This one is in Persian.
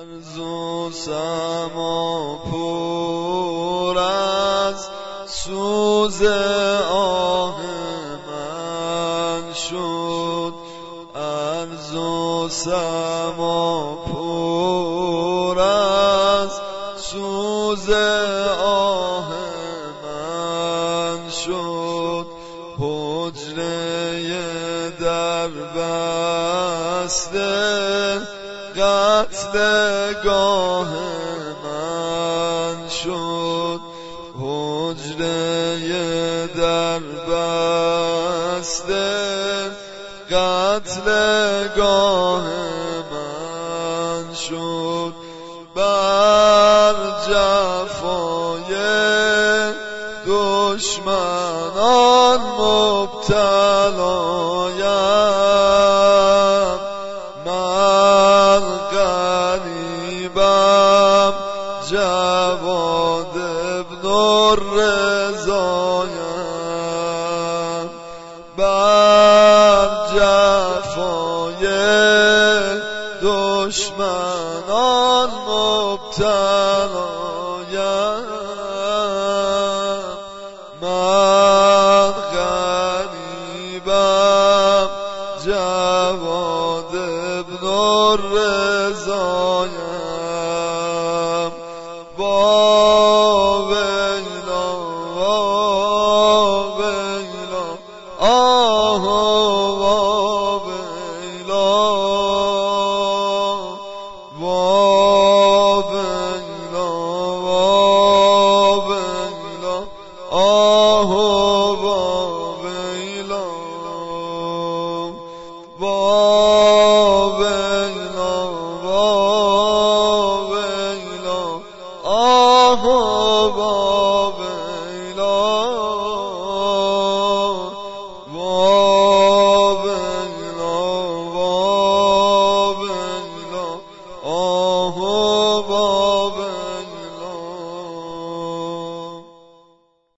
ارز و سما پر از سوز آه من شد، ارز و سما پر از سوز آه من شد، حجره در بسته قتلگاه من شد، حجره در بسته قتلگاه من شد. بر جفای دشمنان مبتلایم، من غریبم جواد ابن الرضایم، بر جفای دشمنان مبتلایم، من غریبم جواد ابن الرضایم. با ویلا ویلا آه با ویلا ویلا ویلا آه با ویلا ویلا ویلا آه با ویلا ویلا ویلا آه